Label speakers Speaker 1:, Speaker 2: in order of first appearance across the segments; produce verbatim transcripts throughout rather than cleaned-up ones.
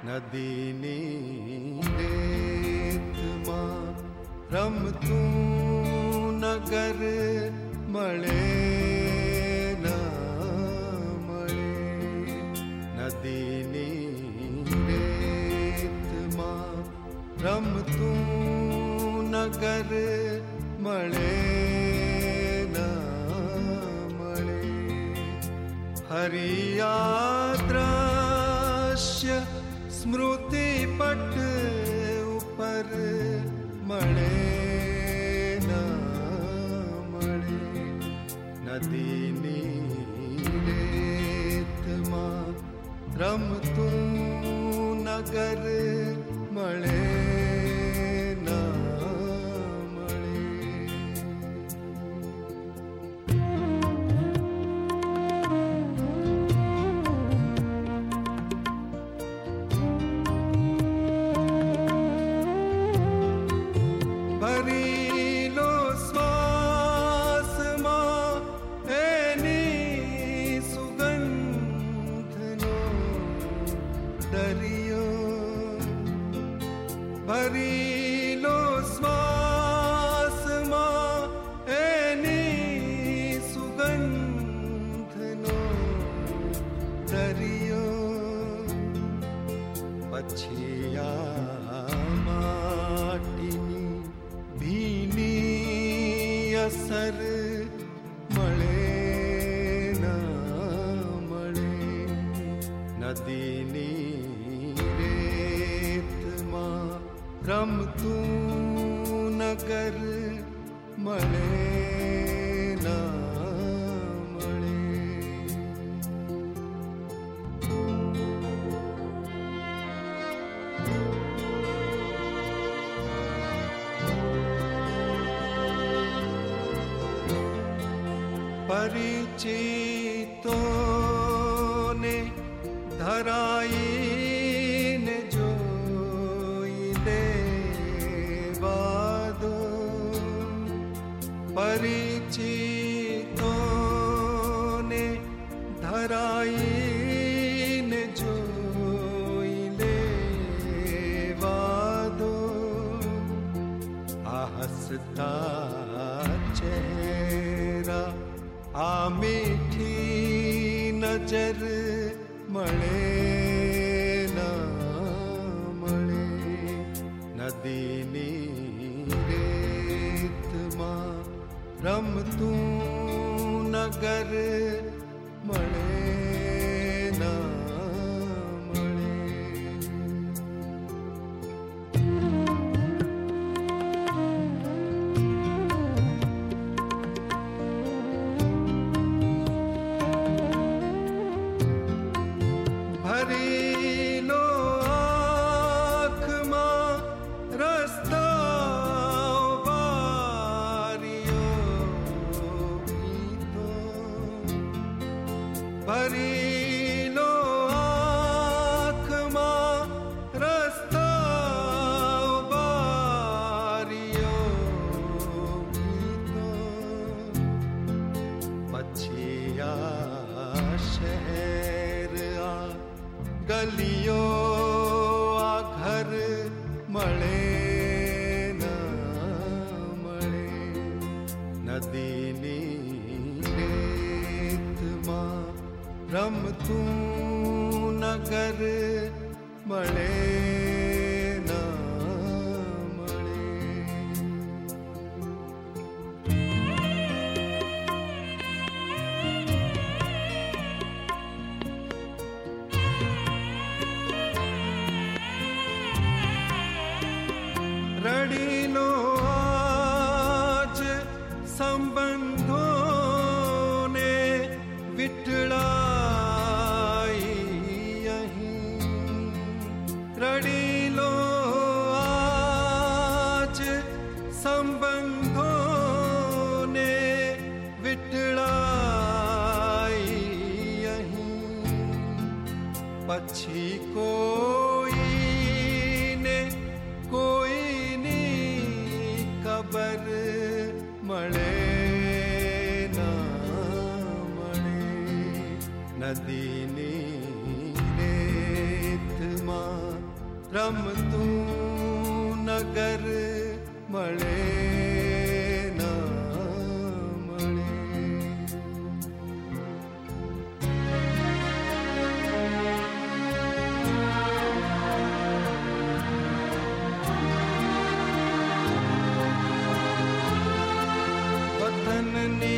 Speaker 1: નદીની રેતમાં રમતું નગર મળે ન મળે. નદીની રેતમાં રમતું નગર મળે ન મળે. હરિયા દ્રશ્ય સ્મૃતિ પટ ઉપર મળે ન મળે. નદીની રેતમાં રમતું નગર મળે ન મળે. ભરીલો શ્વાસમાં એની સુગંધનો દરિયો. ભરીલો શ્વાસમાં એની સુગંધનો દરિયો. પછી આ માટીની ભીની અસર મળે ન મળે. નદીની રેતમાં રમતું નગર મળે ન મળે. પરિચિતોને ધરાઈને જોઈ દેવા દો. પરિચિતોને ધરાઈને જોઈ લેવા દો. આ હસતા ચહેરા આ મીઠી નજર મળે ન મળે. નદીની રેતમાં રમતું નગર મળે ન મળે. ભરીલો આંખમાં રસ્તા બારીઓ ગીતો. ભરીલો આંખમાં રસ્તા બારીઓ ગીતો. પછી આ શહેર આ ગલીઓ આ ઘર મળે ન મળે. નદીની રેતમાં રમતું નગર મળે ન મળે. રડીલો આજ સંબંધોને વિઠળાઈ અહીં. રડીલો આજ સંબંધોને વિઠળાઈ અહીં. પછી કોઈને કોઈની ખબર મળે ન મળે. નદીની રેતમાં રમતું નગર મળે ના મળે. વતનની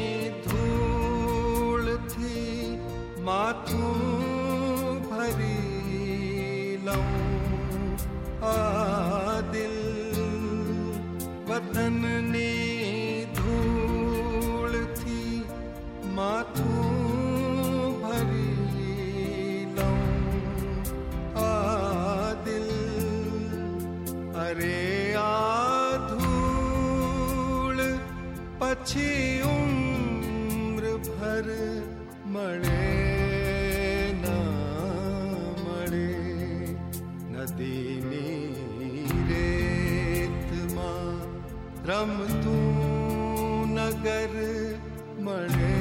Speaker 1: ધૂળથી માથું ભરી લઉં આ દિલ. વતનની ધૂળથી માથું ભરી લઉં આ દિલ. અરે આ ધૂળ પછી ઉમ્ર ભર મળે ના મળે. નદીની રેતમાં રમતું નગર મળે